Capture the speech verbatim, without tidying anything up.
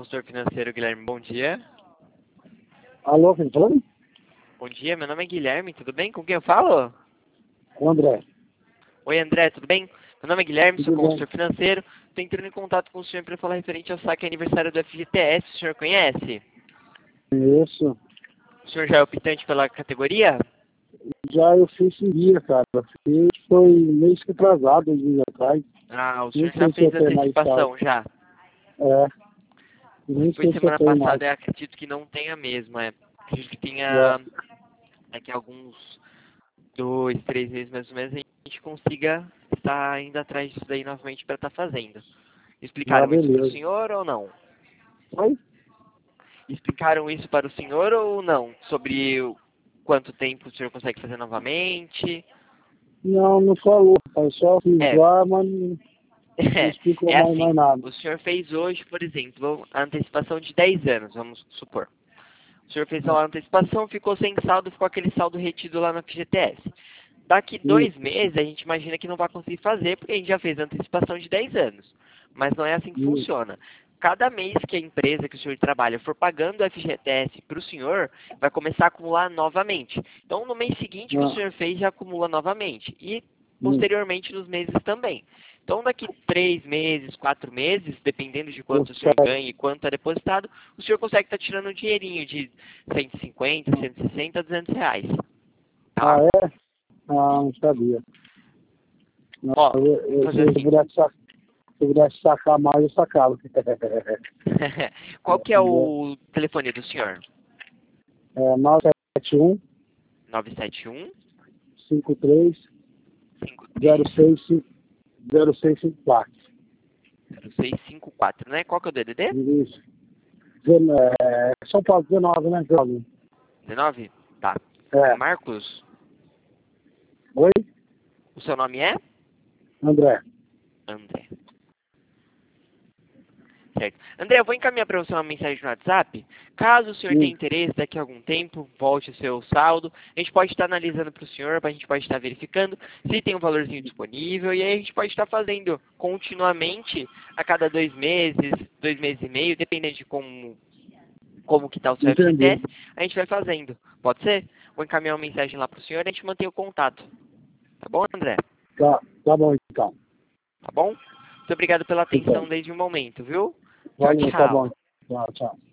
consultor financeiro Guilherme, bom dia. Alô, quem tá falando? Bom dia, meu nome é Guilherme, tudo bem? Com quem eu falo? O André. Oi André, tudo bem? Meu nome é Guilherme, sou Tudo bem. consultor financeiro. Estou entrando em contato com o senhor para falar referente ao saque aniversário do F G T S, o senhor conhece? Isso. O senhor já é optante pela categoria? Já eu fiz esse dia, cara. Fiz, foi mês que atrasado, dois dias atrás. Ah, o Nem senhor já sei se eu fez tenho mais antecipação, saldo. já? É. Nem Foi sei se eu semana tenho mais. passada, eu acredito que não tenha mesmo, é. Acredito que É. tenha daqui a alguns dois, três meses mais ou menos, a gente consiga estar indo atrás disso daí novamente para estar fazendo. Ah, Explicaram isso para o beleza. senhor ou não? Oi? Explicaram isso para o senhor ou não? Sobre o quanto tempo o senhor consegue fazer novamente? Não, não falou. Eu só fiz É, lá, mas não, não explicou é mais, mais assim, nada. o senhor fez hoje, por exemplo, a antecipação de dez anos, vamos supor. O senhor fez a antecipação, ficou sem saldo, ficou aquele saldo retido lá na F G T S. Daqui dois Isso. meses, a gente imagina que não vai conseguir fazer, porque a gente já fez a antecipação de dez anos. Mas não é assim que Isso. funciona. Cada mês que a empresa que o senhor trabalha for pagando o F G T S para o senhor, vai começar a acumular novamente. Então, no mês seguinte que o Ah, senhor fez, já acumula novamente. E, isso. posteriormente, nos meses também. Então, daqui três meses, quatro meses, dependendo de Eu quanto o senhor sei. ganha e quanto é depositado, o senhor consegue estar tirando um dinheirinho de cento e cinquenta, cento e sessenta, duzentos reais. Ah, Tá? é? Ah, não sabia. Não, Ó, eu, vamos eu, fazer se eu assim. pudesse sacar, se eu pudesse sacar mais, eu sacava. Qual que é o telefone do senhor? É nove sete um, nove sete um, cinco três, cinco três, zero seis zero seis cinco quatro. zero seis cinco quatro, né? Qual que é o D D D? Isso. Dezen- É, São Paulo dezenove, né, Cláudio? dezenove? Tá. É. Marcos, Oi? o seu nome é? André. André. Certo. André, eu vou encaminhar para você uma mensagem no WhatsApp. Caso o senhor tenha Sim. interesse, daqui a algum tempo, volte o seu saldo. A gente pode estar analisando para o senhor, a gente pode estar verificando se tem um valorzinho disponível. E aí a gente pode estar fazendo continuamente, a cada dois meses, dois meses e meio, dependendo de como, como que está o seu F G T S, Entendi. a gente vai fazendo. Pode ser? Vou encaminhar uma mensagem lá para o senhor e a gente mantém o contato. Tá bom, André? Tá, tá bom, então. Tá bom? Muito obrigado pela Então, atenção desde o momento, viu? Tchau, valeu, tá tchau. bom. Tchau, tchau.